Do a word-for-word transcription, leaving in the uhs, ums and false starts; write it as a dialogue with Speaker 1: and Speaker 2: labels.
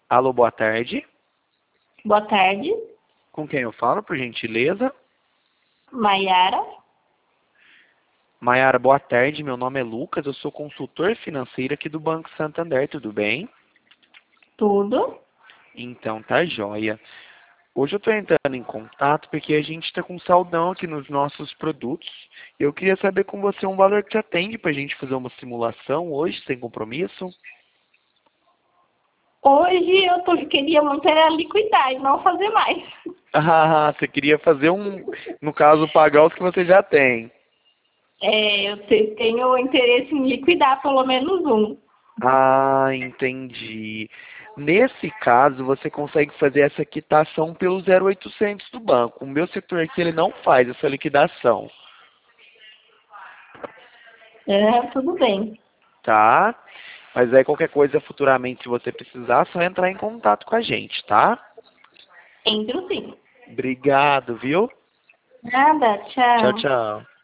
Speaker 1: Alô, boa tarde.
Speaker 2: Boa tarde,
Speaker 1: Com quem eu falo, por gentileza?
Speaker 2: Maiara.
Speaker 1: Maiara, boa tarde. Meu nome é Lucas, eu sou consultor financeiro aqui do Banco Santander, tudo bem?
Speaker 2: Tudo.
Speaker 1: Então, tá joia. Hoje eu estou entrando em contato porque a gente está com saldão aqui nos nossos produtos. Eu queria saber com você um valor que te atende para a gente fazer uma simulação hoje, sem compromisso.
Speaker 2: Hoje eu tô, queria muito era liquidar e não fazer mais.
Speaker 1: Ah, você queria fazer um, no caso, pagar os que você já tem.
Speaker 2: É, eu te- tenho interesse em liquidar pelo menos um.
Speaker 1: Ah, entendi. Nesse caso, você consegue fazer essa quitação pelo zero oitocentos do banco. O meu setor aqui ele não faz essa liquidação,
Speaker 2: É, tudo bem.
Speaker 1: tá? Mas aí qualquer coisa futuramente, se você precisar, é só entrar em contato com a gente, tá?
Speaker 2: Entro sim.
Speaker 1: Obrigado, viu?
Speaker 2: Nada,
Speaker 1: Tchau,
Speaker 2: tchau.
Speaker 1: tchau.